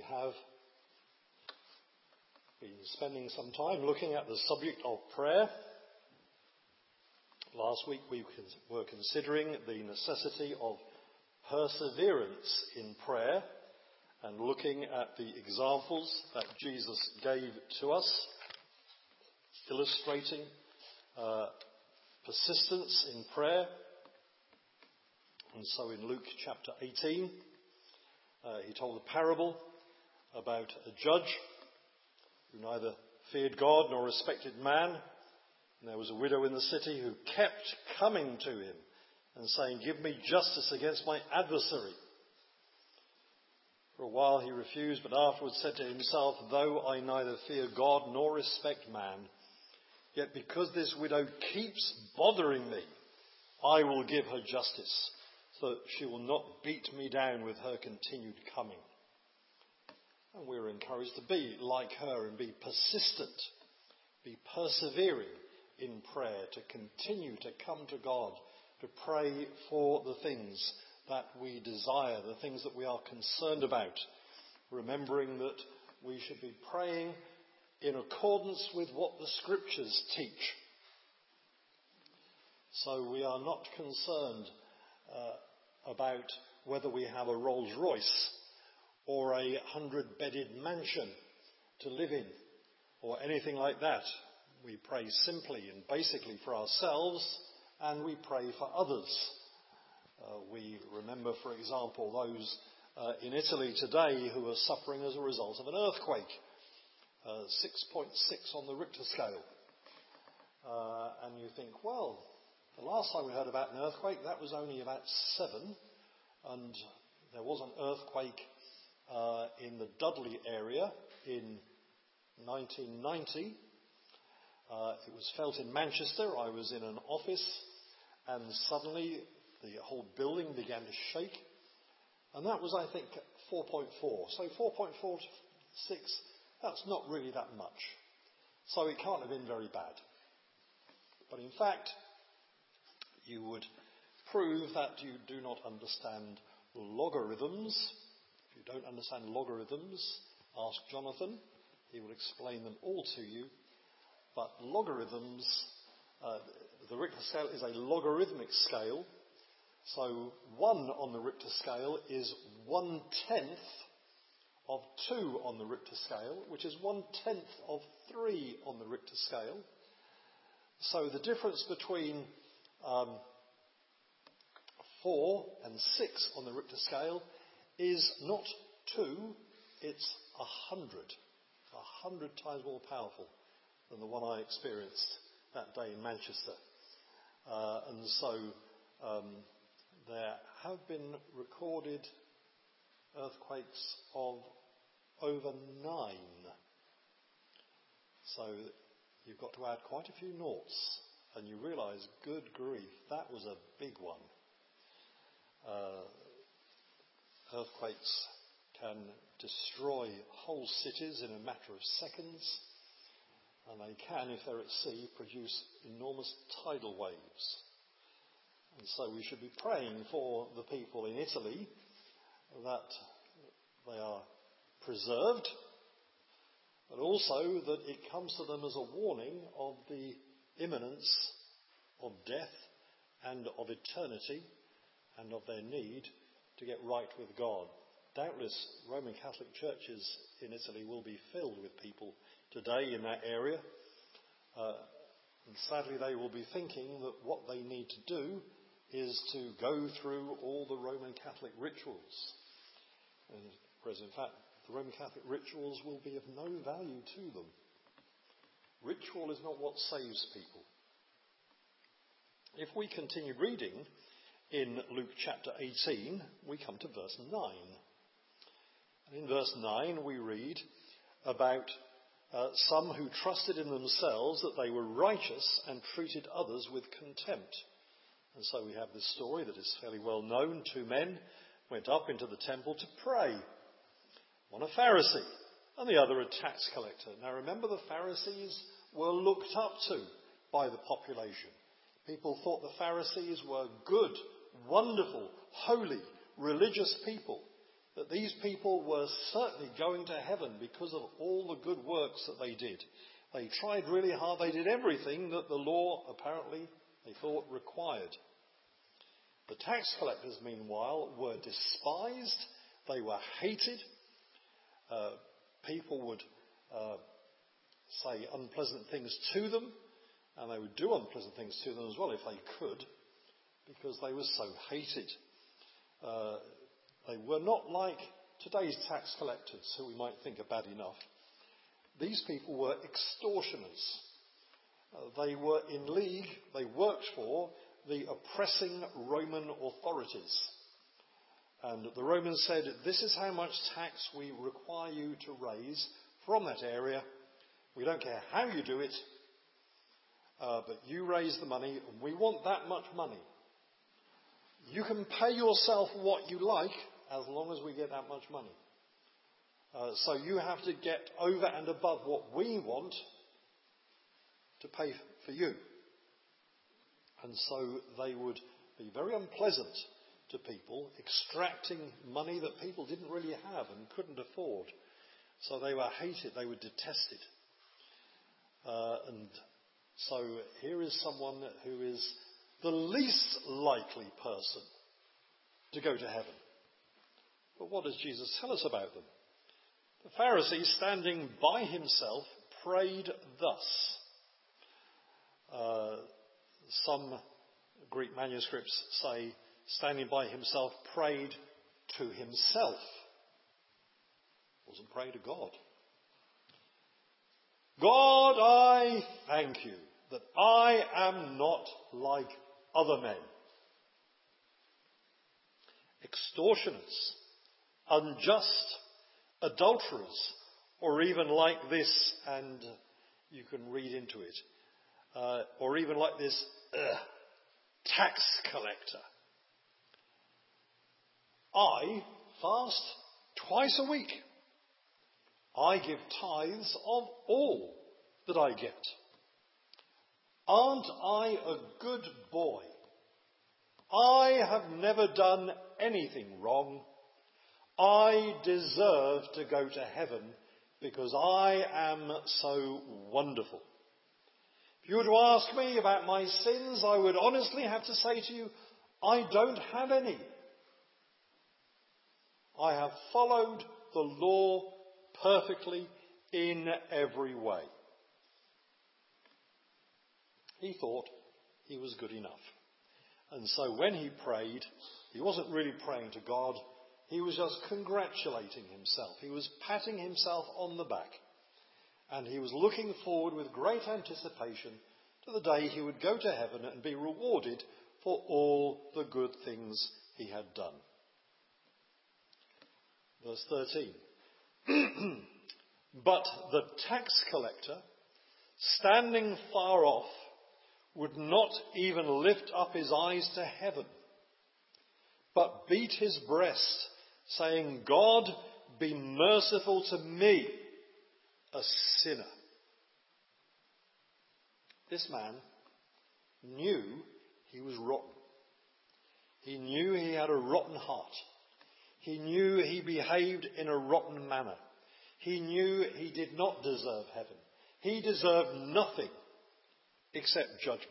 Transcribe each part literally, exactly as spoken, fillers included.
have been spending some time looking at the subject of prayer. Last week we were considering the necessity of perseverance in prayer and looking at the examples that Jesus gave to us, illustrating uh, persistence in prayer. And so in Luke chapter eighteen, uh, he told a parable about a judge who neither feared God nor respected man. And there was a widow in the city who kept coming to him and saying, "Give me justice against my adversary." For a while he refused, but afterwards said to himself, "Though I neither fear God nor respect man, yet because this widow keeps bothering me, I will give her justice, so that she will not beat me down with her continued coming." And we're encouraged to be like her and be persistent, be persevering in prayer, to continue to come to God, to pray for the things that we desire, the things that we are concerned about, remembering that we should be praying in accordance with what the Scriptures teach. So we are not concerned uh, about whether we have a Rolls Royce or a hundred-bedded mansion to live in or anything like that. We pray simply and basically for ourselves, and we pray for others. Uh, we remember, for example, those uh, in Italy today who are suffering as a result of an earthquake, uh, six point six on the Richter scale. Uh, and you think, well, the last time we heard about an earthquake, that was only about seven, and there was an earthquake uh, in the Dudley area in nineteen ninety. Uh, it was felt in Manchester. I was in an office, and suddenly the whole building began to shake. And that was, I think, four point four. So four point four to six, that's not really that much. So it can't have been very bad. But in fact, you would prove that you do not understand logarithms. If you don't understand logarithms, ask Jonathan. He will explain them all to you. But logarithms, uh, the Richter scale is a logarithmic scale. So one on the Richter scale is one-tenth of two on the Richter scale, which is one-tenth of three on the Richter scale. So the difference between um, four and six on the Richter scale is not two, it's a hundred. A hundred times more powerful than the one I experienced that day in Manchester. Uh, and so um, there have been recorded earthquakes of over nine. So you've got to add quite a few noughts, and you realise, good grief, that was a big one. Uh, earthquakes can destroy whole cities in a matter of seconds. And they can, if they're at sea, produce enormous tidal waves. And so we should be praying for the people in Italy that they are preserved, but also that it comes to them as a warning of the imminence of death and of eternity and of their need to get right with God. Doubtless Roman Catholic churches in Italy will be filled with people today in that area. Uh, and sadly they will be thinking that what they need to do is to go through all the Roman Catholic rituals. And, whereas in fact the Roman Catholic rituals will be of no value to them. Ritual is not what saves people. If we continue reading in Luke chapter eighteen, we come to verse nine. And in verse nine we read about uh, some who trusted in themselves that they were righteous and treated others with contempt. And so we have this story that is fairly well known. Two men went up into the temple to pray. One a Pharisee and the other a tax collector. Now remember, the Pharisees were looked up to by the population. People thought the Pharisees were good, wonderful, holy, religious people. that these people were certainly going to heaven because of all the good works that they did. They tried really hard. They did everything that the law apparently they thought required. The tax collectors, meanwhile, were despised. They were hated. Uh, people would uh, say unpleasant things to them, and they would do unpleasant things to them as well if they could, because they were so hated. Uh, they were not like today's tax collectors, who we might think are bad enough. These people were extortioners. Uh, they were in league, they worked for the oppressing Roman authorities. And the Romans said, this is how much tax we require you to raise from that area. We don't care how you do it, uh, but you raise the money, and we want that much money. You can pay yourself what you like as long as we get that much money. Uh, so you have to get over and above what we want to pay for you. And so they would be very unpleasant to people, extracting money that people didn't really have and couldn't afford. So they were hated, they were detested. Uh, and so here is someone who is the least likely person to go to heaven. But what does Jesus tell us about them? The Pharisee, standing by himself, prayed thus. Uh, some Greek manuscripts say, standing by himself, prayed to himself. Wasn't praying to God. God, I thank you that I am not like other men. Extortioners, unjust, adulterers, or even like this, and you can read into it, uh, or even like this, uh, tax collector. I fast twice a week. I give tithes of all that I get. Aren't I a good boy? I have never done anything wrong. I deserve to go to heaven because I am so wonderful. If you were to ask me about my sins, I would honestly have to say to you, I don't have any. I have followed the law perfectly in every way. He thought he was good enough. And so when he prayed, he wasn't really praying to God. He was just congratulating himself. He was patting himself on the back. And he was looking forward with great anticipation to the day he would go to heaven and be rewarded for all the good things he had done. Verse thirteen. But the tax collector, standing far off, would not even lift up his eyes to heaven, but beat his breast, saying, God, be merciful to me, a sinner. This man knew he was rotten. He knew he had a rotten heart. He knew he behaved in a rotten manner. He knew he did not deserve heaven. He deserved nothing except judgment.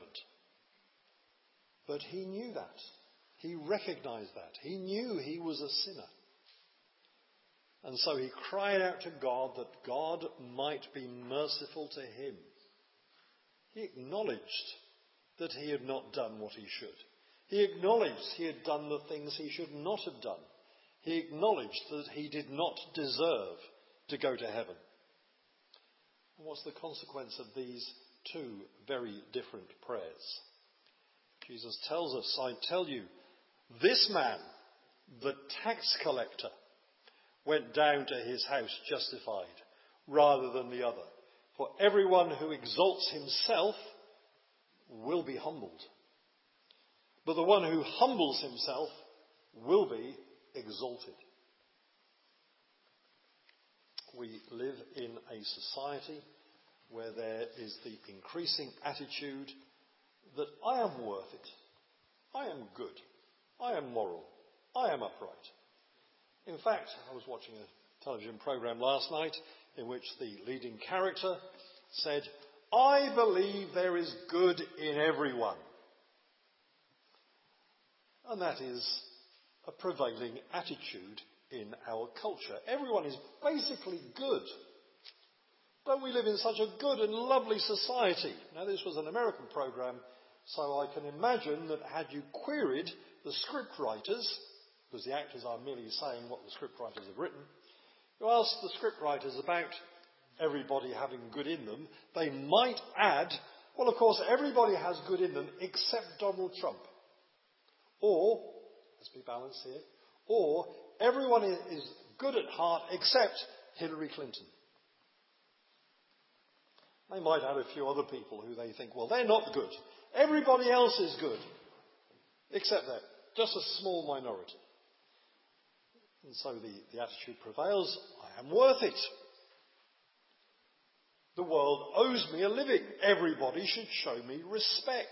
But he knew that. He recognized that. He knew he was a sinner. And so he cried out to God that God might be merciful to him. He acknowledged that he had not done what he should. He acknowledged he had done the things he should not have done. He acknowledged that he did not deserve to go to heaven. And what's the consequence of these two very different prayers? Jesus tells us, I tell you, this man, the tax collector, went down to his house justified rather than the other. For everyone who exalts himself will be humbled. But the one who humbles himself will be exalted. We live in a society where there is the increasing attitude that I am worth it. I am good. I am moral. I am upright. In fact, I was watching a television program last night in which the leading character said, "I believe there is good in everyone." And that is a prevailing attitude in our culture. Everyone is basically good. Don't we live in such a good and lovely society? Now, this was an American program, so I can imagine that had you queried the scriptwriters, because the actors are merely saying what the scriptwriters have written, you asked the scriptwriters about everybody having good in them, they might add, well, of course, everybody has good in them except Donald Trump. Or, let's be balanced here, or everyone is good at heart except Hillary Clinton. They might add a few other people who they think, well, they're not good. Everybody else is good, except them. Just a small minority. And so the, the attitude prevails, I am worth it. The world owes me a living. Everybody should show me respect.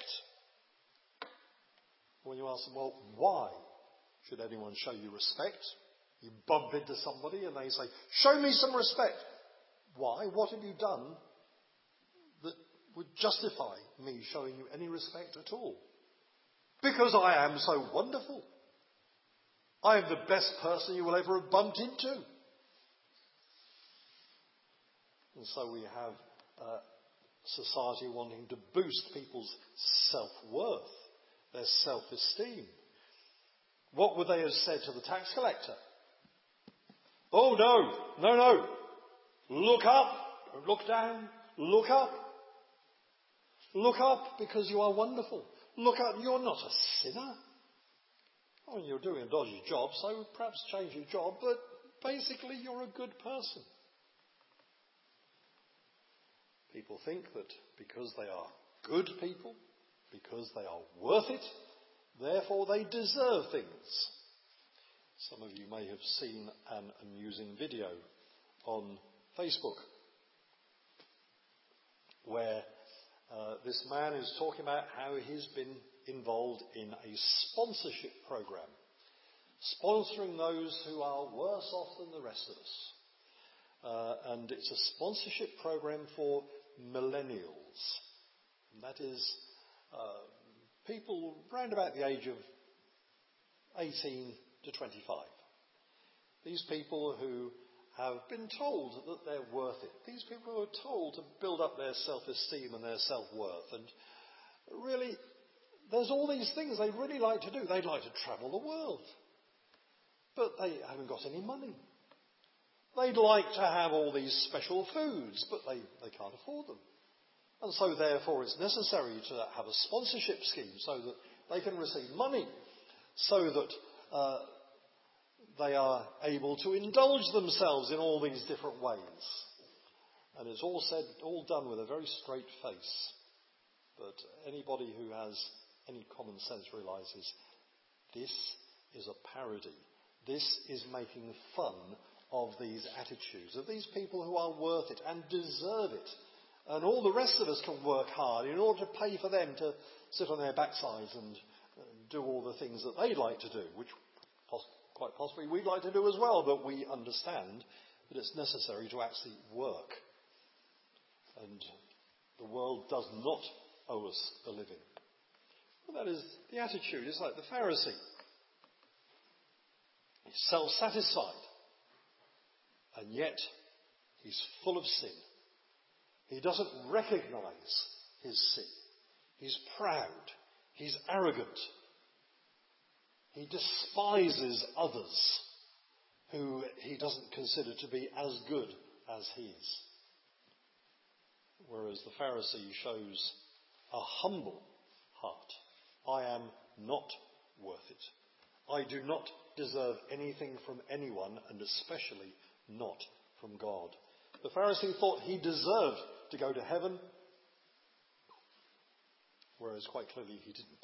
When you ask them, well, why should anyone show you respect? You bump into somebody and they say, show me some respect. Why? What have you done that would justify me showing you any respect at all? Because I am so wonderful. I am the best person you will ever have bumped into. And so we have uh, society wanting to boost people's self-worth, their self-esteem. What would they have said to the tax collector? Oh no, no, no. Look up, look down, look up. Look up because you are wonderful. Look up, you're not a sinner. I mean, you're doing a dodgy job, so perhaps change your job, but basically you're a good person. People think that because they are good people, because they are worth it, therefore they deserve things. Some of you may have seen an amusing video on Facebook where uh, this man is talking about how he's been involved in a sponsorship program, sponsoring those who are worse off than the rest of us. Uh, and it's a sponsorship program for millennials. And that is uh, people round about the age of eighteen to twenty-five. These people who have been told that they're worth it. These people who are told to build up their self-esteem and their self-worth. And really, there's all these things they'd really like to do. They'd like to travel the world. But they haven't got any money. They'd like to have all these special foods, but they, they can't afford them. And so therefore it's necessary to have a sponsorship scheme so that they can receive money, so that uh, they are able to indulge themselves in all these different ways. And it's all said, all done with a very straight face. But anybody who has any common sense realises this is a parody. This is making fun of these attitudes, of these people who are worth it and deserve it. And all the rest of us can work hard in order to pay for them to sit on their backsides and uh, do all the things that they'd like to do, which poss- quite possibly we'd like to do as well, but we understand that it's necessary to actually work. And the world does not owe us a living. Well, that is the attitude. It's like the Pharisee. He's self-satisfied. And yet, he's full of sin. He doesn't recognise his sin. He's proud. He's arrogant. He despises others who he doesn't consider to be as good as he is. Whereas the Pharisee shows a humble heart. I am not worth it. I do not deserve anything from anyone, and especially not from God. The Pharisee thought he deserved to go to heaven, whereas quite clearly he didn't.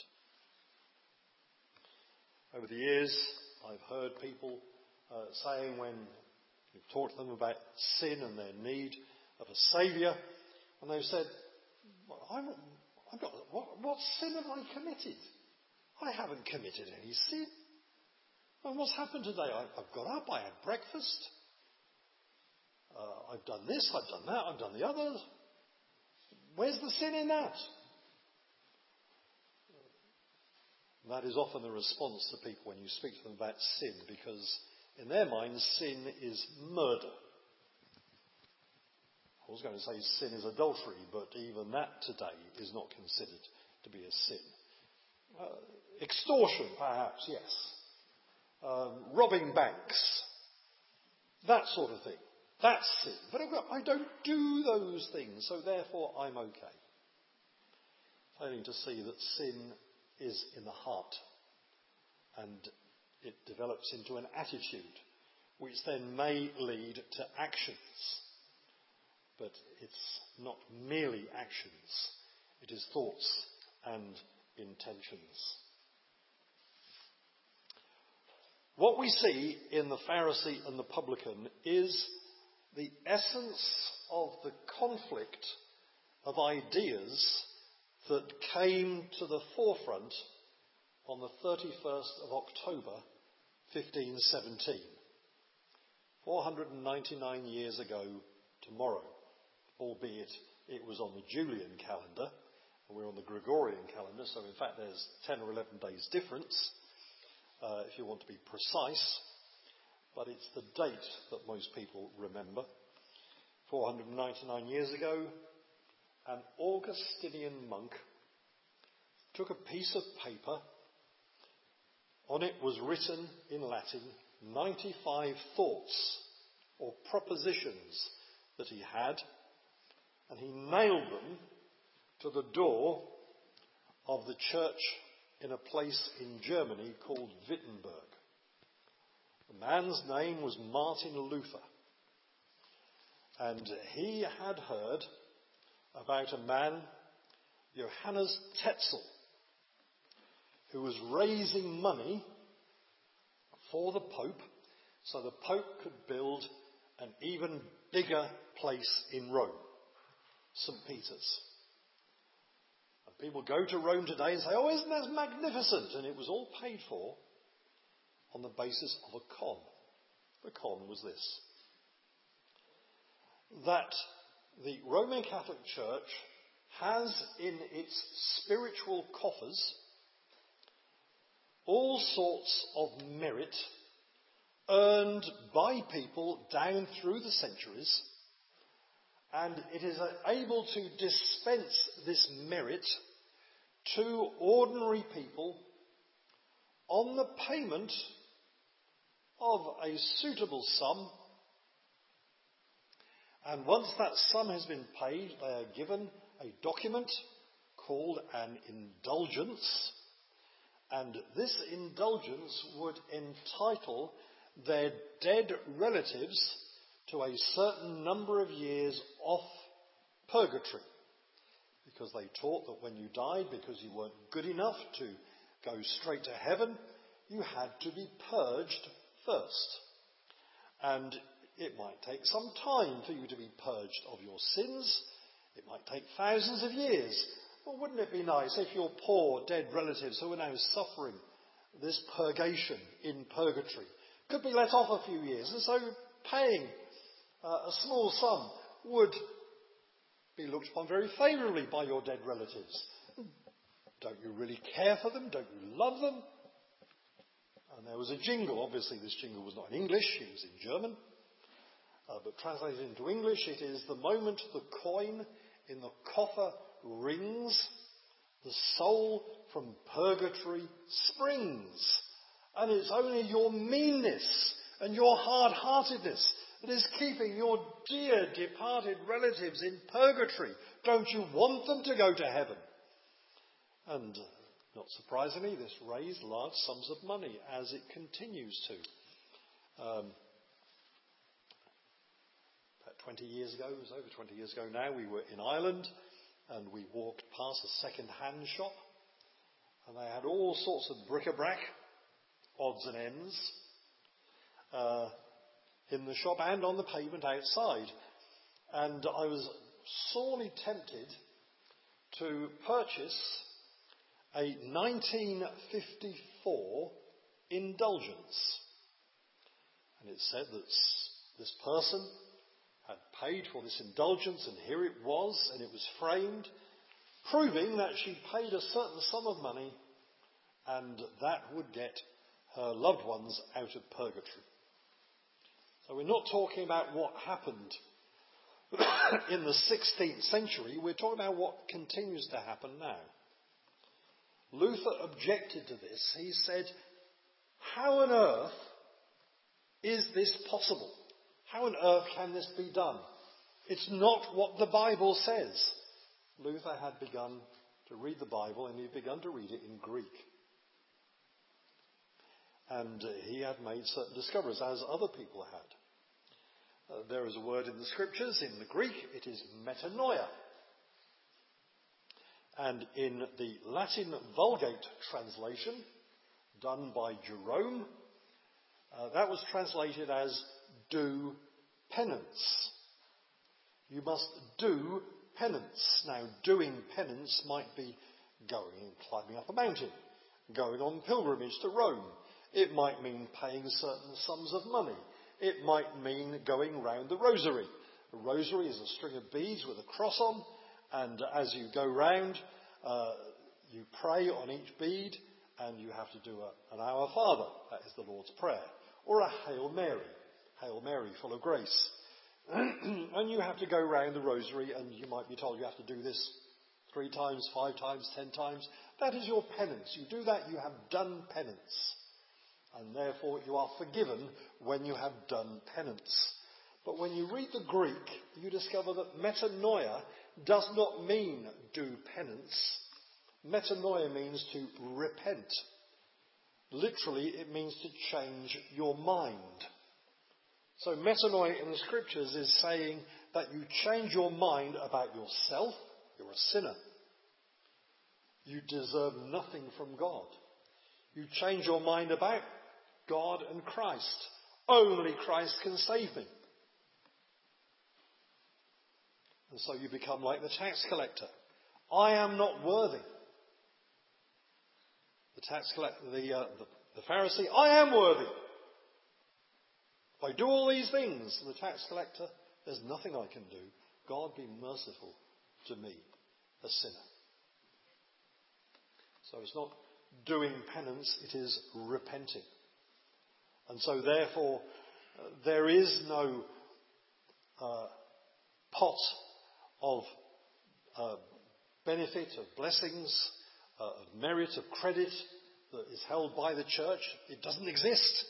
Over the years, I've heard people uh, saying when you've talked to them about sin and their need of a saviour, and they've said, well, I'm, I've got, what, what sin have I committed? I haven't committed any sin. And what's happened today? I, I've got up, I had breakfast, uh, I've done this, I've done that, I've done the other. Where's the sin in that? That is often the response to people when you speak to them about sin, because in their minds sin is murder. I was going to say sin is adultery, but even that today is not considered to be a sin. Uh, extortion, perhaps, yes. Um, robbing banks, that sort of thing. That's sin. But I don't do those things, so therefore I'm okay. Failing to see that sin is in the heart, and it develops into an attitude, which then may lead to actions. But it's not merely actions, it is thoughts and intentions. What we see in the Pharisee and the publican is the essence of the conflict of ideas that came to the forefront on the thirty-first of October, fifteen seventeen. four hundred ninety-nine years ago tomorrow, albeit it was on the Julian calendar, and we're on the Gregorian calendar, so in fact there's ten or eleven days difference, uh, if you want to be precise, but it's the date that most people remember. four hundred ninety-nine years ago, an Augustinian monk took a piece of paper. On it was written in Latin ninety-five thoughts or propositions that he had, and he nailed them to the door of the church in a place in Germany called Wittenberg. The man's name was Martin Luther, and he had heard about a man, Johannes Tetzel, who was raising money for the Pope so the Pope could build an even bigger place in Rome, Saint Peter's. And people go to Rome today and say, oh, isn't that magnificent? And it was all paid for on the basis of a con. The con was this: that the Roman Catholic Church has in its spiritual coffers all sorts of merit earned by people down through the centuries, and it is able to dispense this merit to ordinary people on the payment of a suitable sum. And once that sum has been paid, they are given a document called an indulgence, and this indulgence would entitle their dead relatives to a certain number of years off purgatory, because they taught that when you died, because you weren't good enough to go straight to heaven, you had to be purged first. And it might take some time for you to be purged of your sins. It might take thousands of years. Well, wouldn't it be nice if your poor dead relatives who are now suffering this purgation in purgatory could be let off a few years, and so paying uh, a small sum would be looked upon very favourably by your dead relatives. Don't you really care for them? Don't you love them? And there was a jingle. Obviously this jingle was not in English, it was in German. Uh, but translated into English, it is: the moment the coin in the coffer rings, the soul from purgatory springs. And it's only your meanness and your hard-heartedness that is keeping your dear departed relatives in purgatory. Don't you want them to go to heaven? And not surprisingly, this raised large sums of money, as it continues to. Um, about twenty years ago, it was over twenty years ago now, we were in Ireland, and we walked past a second-hand shop, and they had all sorts of bric-a-brac, odds and ends, uh, in the shop and on the pavement outside. And I was sorely tempted to purchase a nineteen fifty-four indulgence. And it said that this person had paid for this indulgence, and here it was, and it was framed, proving that she paid a certain sum of money, and that would get her loved ones out of purgatory. So we're not talking about what happened in the sixteenth century, we're talking about what continues to happen now. Luther objected to this. He said, how on earth is this possible? How on earth can this be done? It's not what the Bible says. Luther had begun to read the Bible, and he'd begun to read it in Greek. And uh, he had made certain discoveries, as other people had. Uh, there is a word in the scriptures, in the Greek, it is metanoia. And in the Latin Vulgate translation, done by Jerome, uh, that was translated as do penance. You must do penance. Now, doing penance might be going and climbing up a mountain, going on pilgrimage to Rome. It might mean paying certain sums of money. It might mean going round the rosary. A rosary is a string of beads with a cross on, and as you go round, uh, you pray on each bead, and you have to do a, an Our Father, that is the Lord's Prayer, or a Hail Mary, Hail Mary, full of grace. And you have to go round the rosary, and you might be told you have to do this three times, five times, ten times. That is your penance. You do that, you have done penance. And therefore you are forgiven when you have done penance. But when you read the Greek, you discover that metanoia does not mean do penance. Metanoia means to repent. Literally, it means to change your mind. So metanoia in the scriptures is saying that you change your mind about yourself. You're a sinner. You deserve nothing from God. You change your mind about God and Christ. Only Christ can save me. And so you become like the tax collector. I am not worthy. The tax collector, the, uh, the, the Pharisee, I am worthy. If I do all these things, the tax collector, there's nothing I can do. God be merciful to me, a sinner. So it's not doing penance, it is repenting. And so therefore, uh, there is no uh, pot of uh, benefit, of blessings, uh, of merit, of credit that is held by the church. It doesn't exist.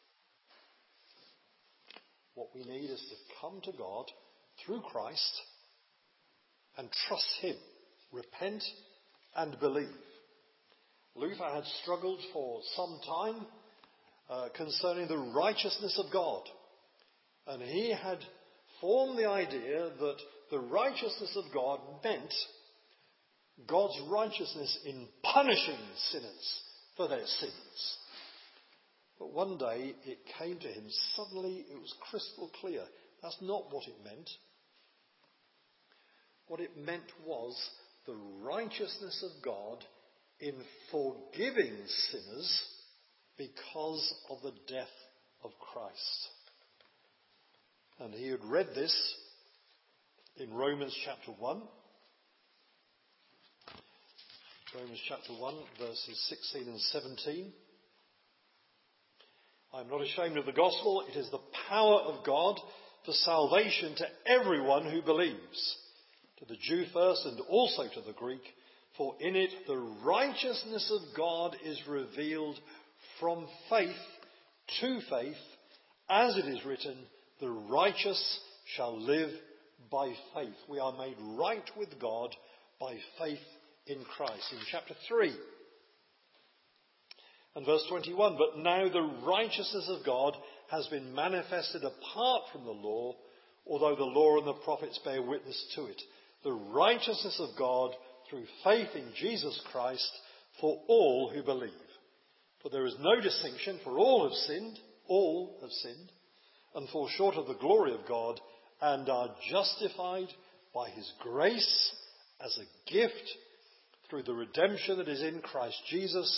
What we need is to come to God through Christ and trust him, repent and believe. Luther had struggled for some time uh, concerning the righteousness of God. And he had formed the idea that the righteousness of God meant God's righteousness in punishing sinners for their sins. But one day it came to him, suddenly it was crystal clear. That's not what it meant. What it meant was the righteousness of God in forgiving sinners because of the death of Christ. And he had read this in Romans chapter one. Romans chapter one, verses sixteen and seventeen. I am not ashamed of the gospel. It is the power of God for salvation to everyone who believes, to the Jew first and also to the Greek. For in it the righteousness of God is revealed from faith to faith, as it is written, the righteous shall live by faith. We are made right with God by faith in Christ. In chapter three and verse twenty-one, but now the righteousness of God has been manifested apart from the law, although the law and the prophets bear witness to it. The righteousness of God through faith in Jesus Christ for all who believe. For there is no distinction, for all have sinned, all have sinned, and fall short of the glory of God, and are justified by his grace as a gift through the redemption that is in Christ Jesus,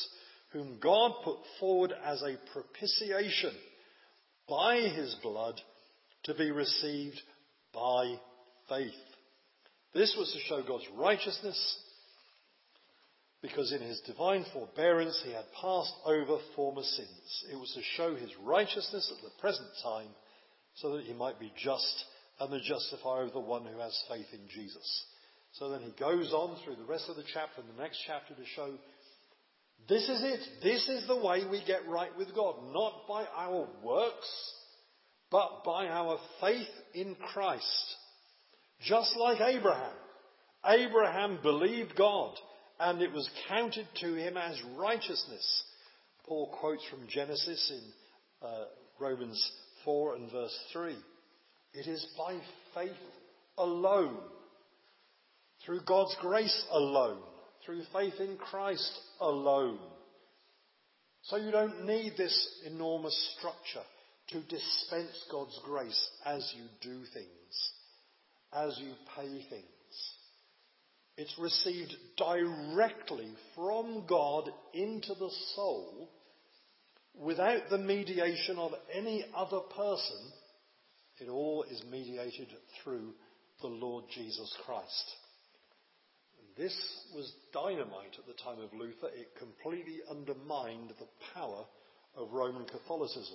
whom God put forward as a propitiation by his blood to be received by faith. This was to show God's righteousness, because in his divine forbearance he had passed over former sins. It was to show his righteousness at the present time, so that he might be just and the justifier of the one who has faith in Jesus. So then he goes on through the rest of the chapter and the next chapter to show this is it. This is the way we get right with God. Not by our works, but by our faith in Christ. Just like Abraham. Abraham believed God, and it was counted to him as righteousness. Paul quotes from Genesis in uh, Romans four and verse three. It is by faith alone, through God's grace alone, through faith in Christ alone. So you don't need this enormous structure to dispense God's grace as you do things, as you pay things. It's received directly from God into the soul without the mediation of any other person. It all is mediated through the Lord Jesus Christ. And this was dynamite at the time of Luther. It completely undermined the power of Roman Catholicism.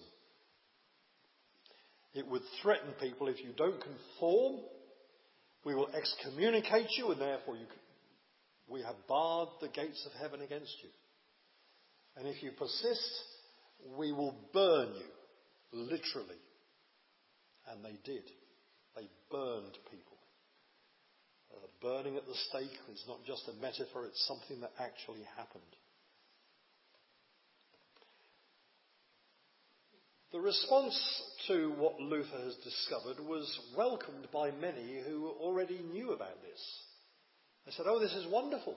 It would threaten people: if you don't conform, we will excommunicate you, and therefore you, we have barred the gates of heaven against you. And if you persist, we will burn you, literally. And they did. They burned people. Uh, burning at the stake is not just a metaphor, it's something that actually happened. The response to what Luther has discovered was welcomed by many who already knew about this. They said, oh, this is wonderful.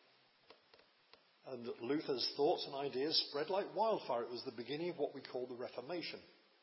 And Luther's thoughts and ideas spread like wildfire. It was the beginning of what we call the Reformation.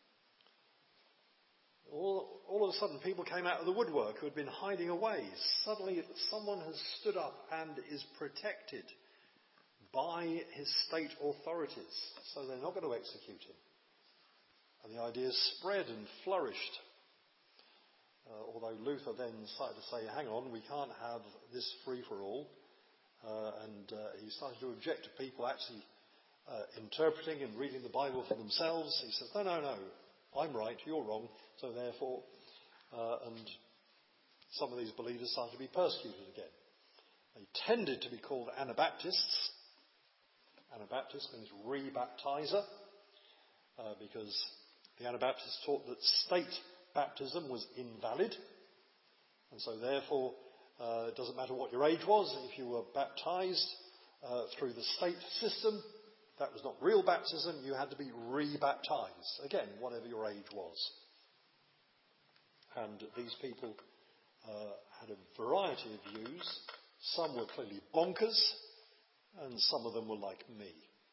All, all of a sudden, people came out of the woodwork who had been hiding away. Suddenly, someone has stood up and is protected by his state authorities. So they're not going to execute him. And the ideas spread and flourished. Uh, although Luther then started to say, hang on, we can't have this free-for-all. Uh, and uh, he started to object to people actually uh, interpreting and reading the Bible for themselves. He says, no, no, no, I'm right, you're wrong. So therefore, uh, and some of these believers started to be persecuted again. They tended to be called Anabaptists. Anabaptist means re-baptizer, uh, because the Anabaptists taught that state baptism was invalid. And so therefore, uh, it doesn't matter what your age was. If you were baptized uh, through the state system, that was not real baptism. You had to be re-baptized. Again, whatever your age was. And these people uh, had a variety of views. Some were clearly bonkers, and some of them were like me.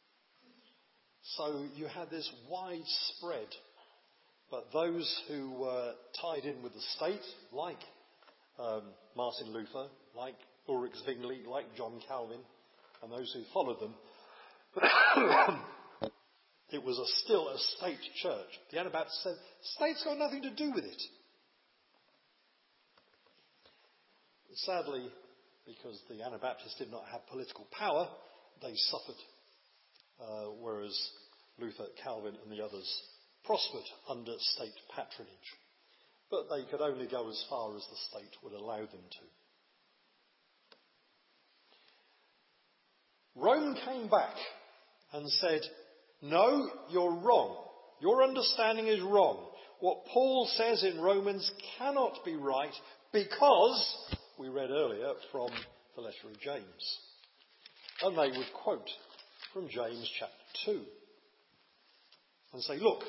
So you had this widespread. But those who were tied in with the state, like um, Martin Luther, like Ulrich Zwingli, like John Calvin, and those who followed them, it was a, still a state church. The Anabaptists said, state's got nothing to do with it. Sadly, because the Anabaptists did not have political power, they suffered, uh, whereas Luther, Calvin and the others prospered under state patronage. But they could only go as far as the state would allow them to. Rome came back and said, no, you're wrong. Your understanding is wrong. What Paul says in Romans cannot be right because, we read earlier from the letter of James. And they would quote from James chapter two. And say, look,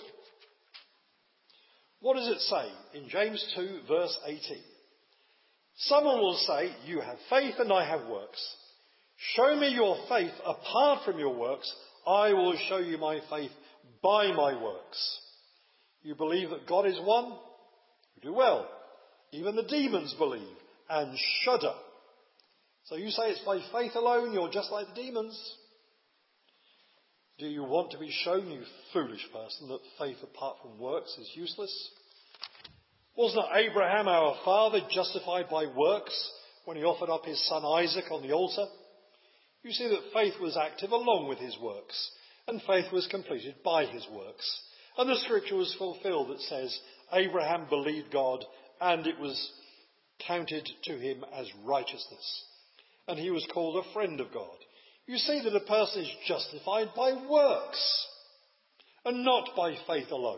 what does it say in James two verse eighteen? Someone will say, you have faith and I have works. Show me your faith apart from your works. I will show you my faith by my works. You believe that God is one? You do well. Even the demons believe and shudder. So you say it's by faith alone, you're just like the demons. Do you want to be shown, you foolish person, that faith apart from works is useless? Was not Abraham our father justified by works when he offered up his son Isaac on the altar? You see that faith was active along with his works, and faith was completed by his works. And the scripture was fulfilled that says, Abraham believed God, and it was counted to him as righteousness. And he was called a friend of God. You see that a person is justified by works, and not by faith alone.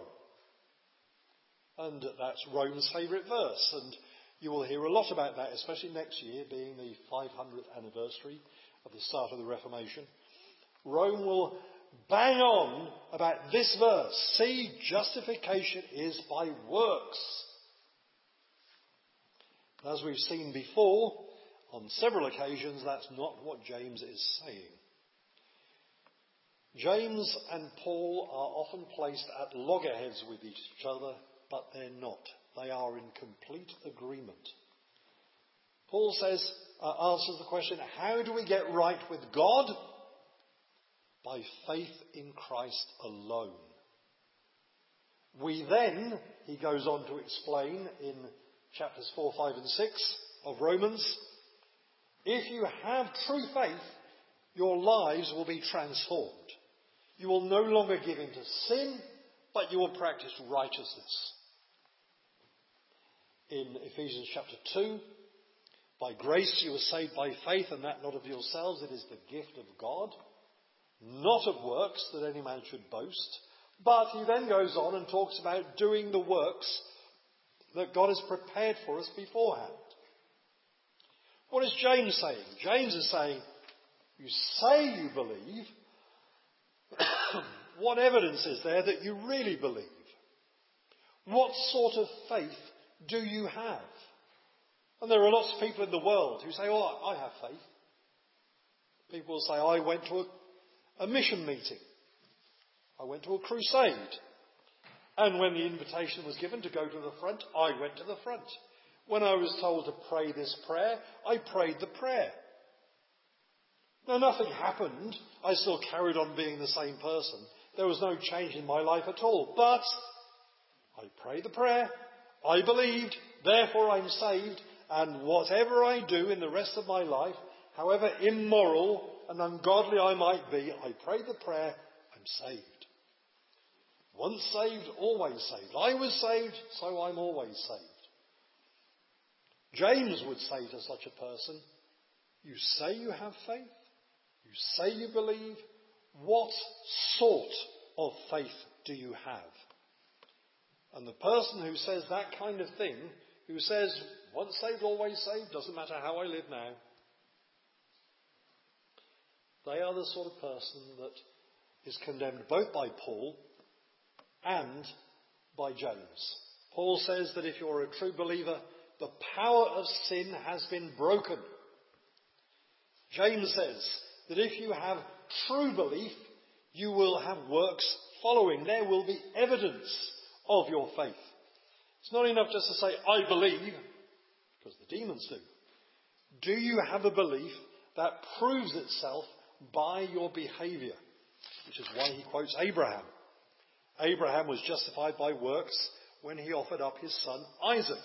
And that's Rome's favourite verse, and you will hear a lot about that, especially next year, being the five hundredth anniversary of the start of the Reformation. Rome will bang on about this verse. See, justification is by works. As we've seen before, on several occasions, that's not what James is saying. James and Paul are often placed at loggerheads with each other, but they're not. They are in complete agreement. Paul says, uh, answers the question, how do we get right with God? By faith in Christ alone. We then, he goes on to explain in chapters four, five and six of Romans, if you have true faith, your lives will be transformed. You will no longer give in to sin, but you will practice righteousness. In Ephesians chapter two, by grace you were saved by faith, and that not of yourselves, it is the gift of God, not of works that any man should boast. But he then goes on and talks about doing the works that God has prepared for us beforehand. What is James saying? James is saying, you say you believe. What evidence is there that you really believe? What sort of faith do you have? And there are lots of people in the world who say, oh, I have faith. People will say, I went to a, a mission meeting. I went to a crusade. And when the invitation was given to go to the front, I went to the front. When I was told to pray this prayer, I prayed the prayer. Now, nothing happened. I still carried on being the same person. There was no change in my life at all. But I prayed the prayer. I believed. Therefore, I'm saved. And whatever I do in the rest of my life, however immoral and ungodly I might be, I prayed the prayer. I'm saved. Once saved, always saved. I was saved, so I'm always saved. James would say to such a person, you say you have faith, you say you believe, what sort of faith do you have? And the person who says that kind of thing, who says, once saved, always saved, doesn't matter how I live now, they are the sort of person that is condemned both by Paul and by James. Paul says that if you're a true believer, the power of sin has been broken. James says that if you have true belief, you will have works following. There will be evidence of your faith. It's not enough just to say, I believe, because the demons do. Do you have a belief that proves itself by your behaviour? Which is why he quotes Abraham. Abraham was justified by works when he offered up his son Isaac.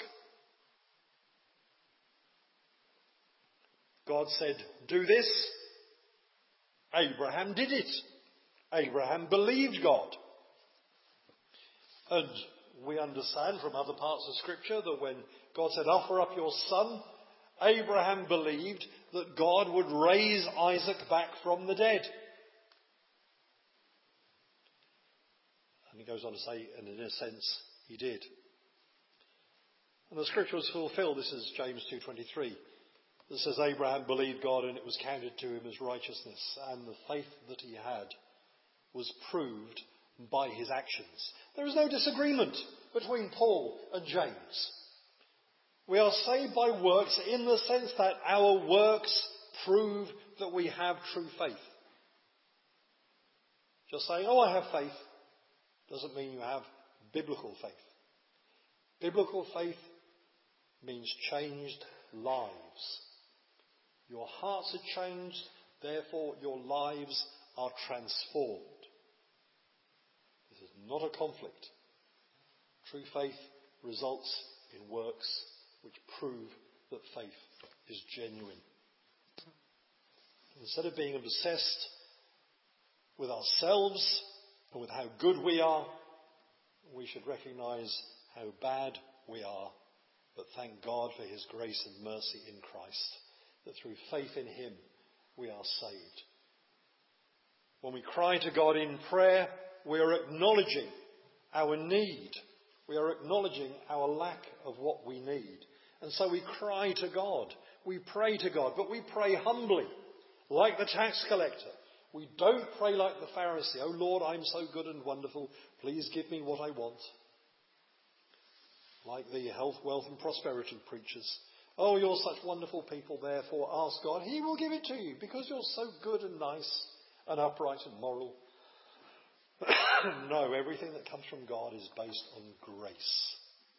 God said, do this. Abraham did it. Abraham believed God. And we understand from other parts of Scripture that when God said, offer up your son, Abraham believed that God would raise Isaac back from the dead. And he goes on to say, and in a sense, he did. And the Scripture was fulfilled. This is James two twenty-three. That says, Abraham believed God and it was counted to him as righteousness. And the faith that he had was proved by his actions. There is no disagreement between Paul and James. We are saved by works in the sense that our works prove that we have true faith. Just saying, oh, I have faith, doesn't mean you have biblical faith. Biblical faith means changed lives. Your hearts are changed, therefore your lives are transformed. not a conflict. True faith results in works which prove that faith is genuine. Instead of being obsessed with ourselves and with how good we are, we should recognise how bad we are, but thank God for his grace and mercy in Christ, that through faith in him we are saved. When we cry to God in prayer, we are acknowledging our need. We are acknowledging our lack of what we need. And so we cry to God. We pray to God, but we pray humbly, like the tax collector. We don't pray like the Pharisee. Oh Lord, I'm so good and wonderful. Please give me what I want. Like the health, wealth and prosperity preachers. Oh, you're such wonderful people, therefore ask God. He will give it to you because you're so good and nice and upright and moral. No, everything that comes from God is based on grace.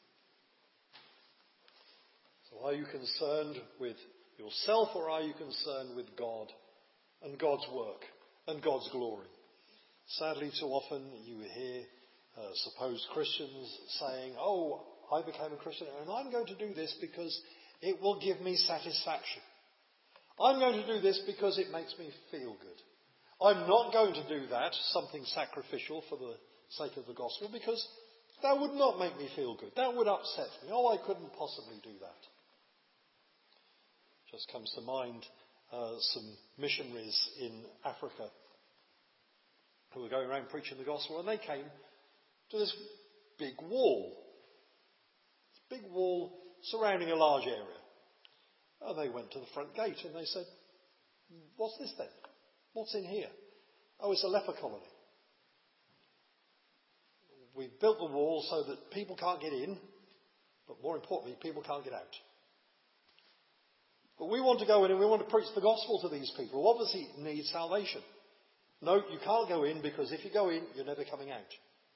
So are you concerned with yourself, or are you concerned with God and God's work and God's glory? Sadly, too often you hear uh, supposed Christians saying, oh, I became a Christian and I'm going to do this because it will give me satisfaction. I'm going to do this because it makes me feel good. I'm not going to do that, something sacrificial for the sake of the gospel, because that would not make me feel good. That would upset me. Oh, I couldn't possibly do that. Just comes to mind uh, some missionaries in Africa who were going around preaching the gospel, and they came to this big wall. This big wall surrounding a large area. And they went to the front gate and they said, what's this then? What's in here? Oh, it's a leper colony. We've built the wall so that people can't get in, but more importantly, people can't get out. But we want to go in and we want to preach the gospel to these people who obviously need salvation. No, you can't go in because if you go in, you're never coming out.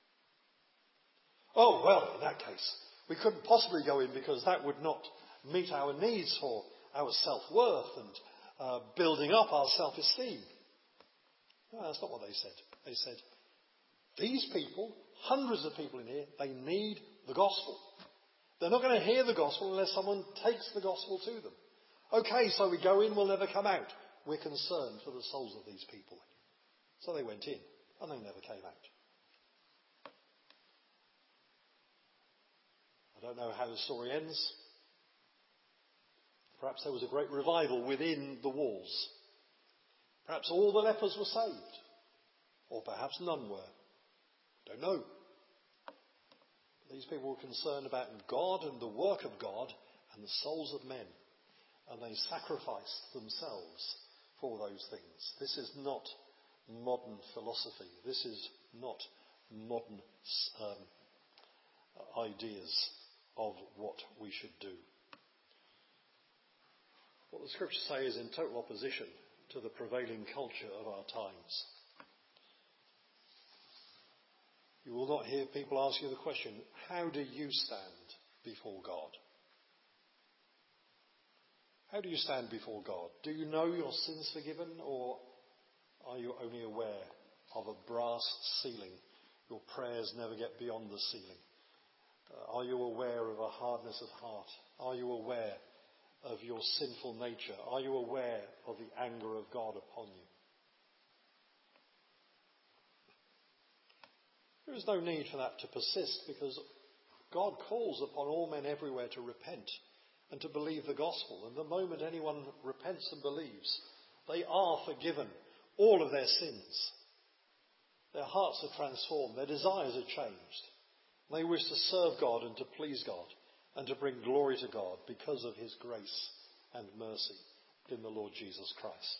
Oh, well, in that case, we couldn't possibly go in because that would not meet our needs for our self-worth and uh, building up our self-esteem. No, that's not what they said. They said, these people, hundreds of people in here, they need the gospel. They're not going to hear the gospel unless someone takes the gospel to them. Okay, so we go in, we'll never come out. We're concerned for the souls of these people. So they went in, and they never came out. I don't know how the story ends. Perhaps there was a great revival within the walls. Perhaps all the lepers were saved. Or perhaps none were. Don't know. These people were concerned about God and the work of God and the souls of men. And they sacrificed themselves for those things. This is not modern philosophy. This is not modern um, ideas of what we should do. What the scriptures say is in total opposition to the prevailing culture of our times. You will not hear people ask you the question, how do you stand before God? How do you stand before God? Do you know your sins forgiven, or are you only aware of a brass ceiling? Your prayers never get beyond the ceiling. Uh, are you aware of a hardness of heart? Are you aware of your sinful nature? Are you aware of the anger of God upon you? There is no need for that to persist, because God calls upon all men everywhere to repent and to believe the gospel. And the moment anyone repents and believes, they are forgiven all of their sins. Their hearts are transformed. Their desires are changed. They wish to serve God and to please God and to bring glory to God because of his grace and mercy in the Lord Jesus Christ.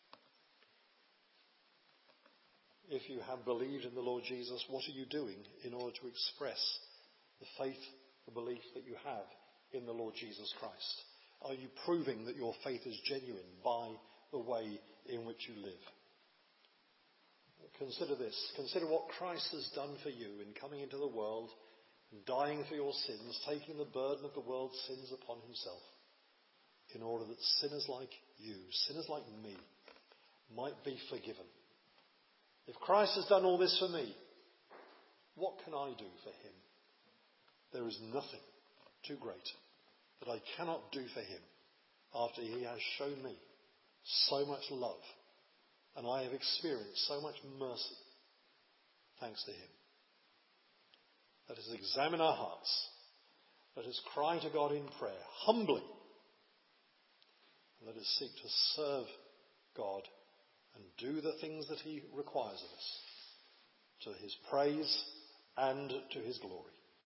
If you have believed in the Lord Jesus, what are you doing in order to express the faith, the belief that you have in the Lord Jesus Christ? Are you proving that your faith is genuine by the way in which you live? Consider this. Consider what Christ has done for you in coming into the world, dying for your sins, taking the burden of the world's sins upon himself, in order that sinners like you, sinners like me, might be forgiven. If Christ has done all this for me, What can I do for him? There is nothing too great that I cannot do for him after he has shown me so much love and I have experienced so much mercy thanks to him. Let us examine our hearts. Let us cry to God in prayer, humbly. And let us seek to serve God and do the things that he requires of us, to his praise and to his glory.